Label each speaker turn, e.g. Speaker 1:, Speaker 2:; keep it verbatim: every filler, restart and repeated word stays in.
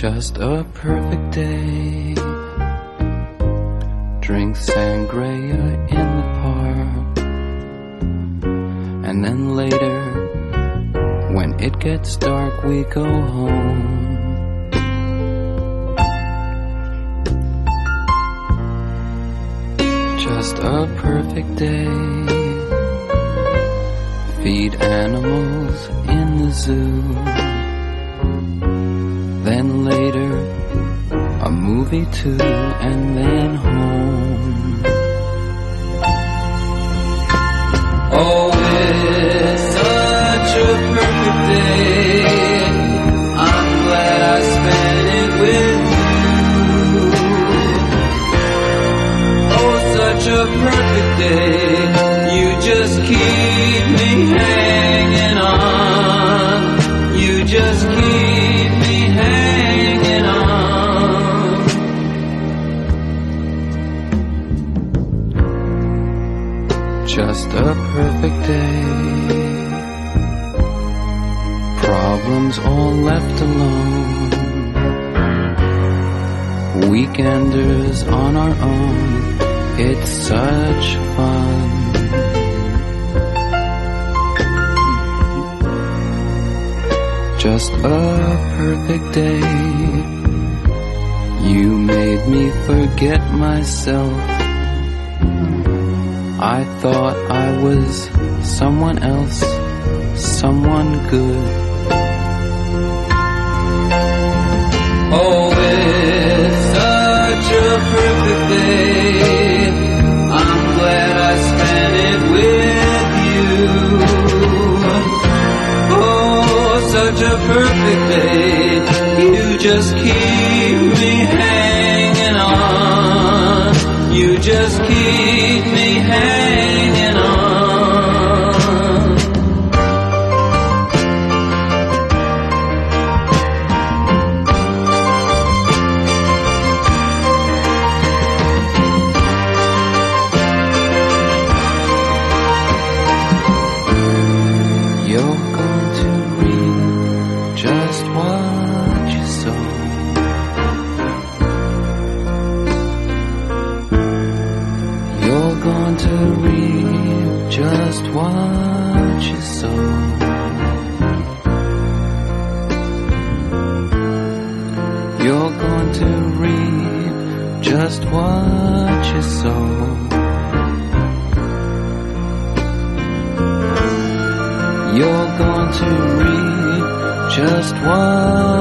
Speaker 1: Just a perfect day. Drink sangria in the park. And then later, when it gets dark, we go home. Just a perfect day. Feed animals in the zoo. Then later, a movie too, and then home. Oh, it's such a perfect day. I'm glad I spent it with you. Oh, such a perfect day. You just keep me hanging on. You just keep me hanging on. Just a perfect day. Problems all left alone. Weekenders on our own. It's such fun. Just a perfect day. You made me forget myself. I thought I was someone else, someone good. Oh, it's such a perfect day. I'm glad I spent it with you. Oh, such a perfect day. You just keep me hanging on. You just keep me hanging on. You're going to reap just what you sow. You're going to reap just what you sow. You're going to reap just what you sow. You're going to reap just what